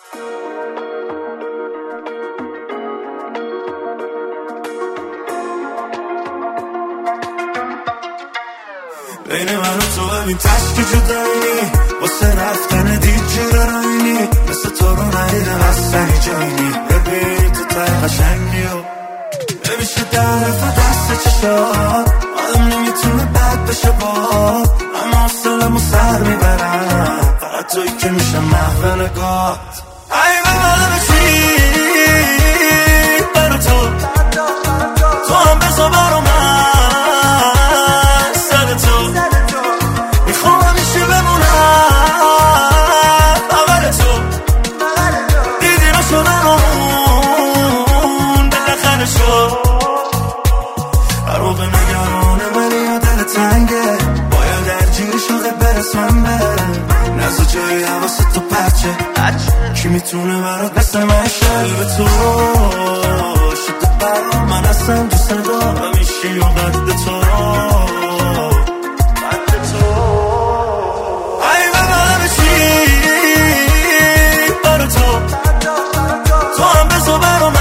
بین من و تو ببین تشکی جدایی واسه رفتن دید جیرانایی مثل تو رو ندیدم اصلا جایی ببین تو تای قشنگی و نمیشه درف دست چشات آدم نمیتونه بد بشه با اما حوصله‌مو سر میبرم فقط تویی که میشه محو نگات ای به من چی برا تو تو هم بزا برا من سر تو میخوام همیشه بمونم بغل تو دیدی نشدن اون بالاخره شد هر موقع نگرانه ولی یا دل تنگه باید درگیری شده برسم به نزد جایی حواست تو پرچه کی میتونه برات مثل من شلب تو شده برام من اصلا دوست ندارم ایشی و قد تو ای ببرم چی برا تو تو هم بزا برا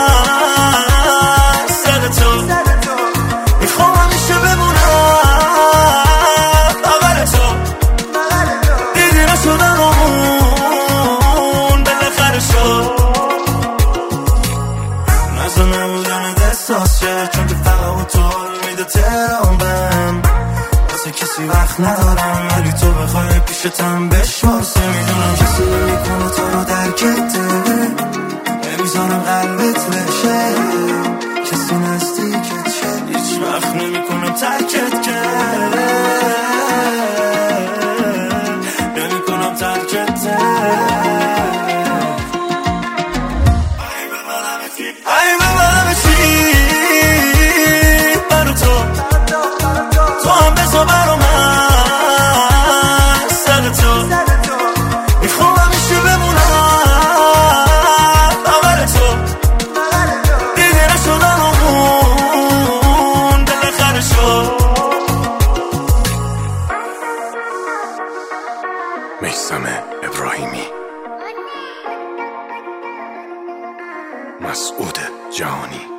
من سر تو میخوام همیشه بمونم بغل تو دیدی نشدن اون بالاخره شد نزد نبودن احساس شد چون که فقط تو میده تهران بهم واسه کسی وقت ندارم ولی تو بخوای پیشتم بشمارسه میدونم کسی نمیکنه تو رو درکته نمیزانم قلبت بشه کسی نزدیکت شه هیچ وقت نمیکنم ترکت که نمیکنم ترکت ای ببرم چی برا تو تو هم بزا برا من سر تو میخوام همیشه بمونم بغل تو دیگه نشدن اون بالاخره شد میثم ابراهیمی مسعود جهانی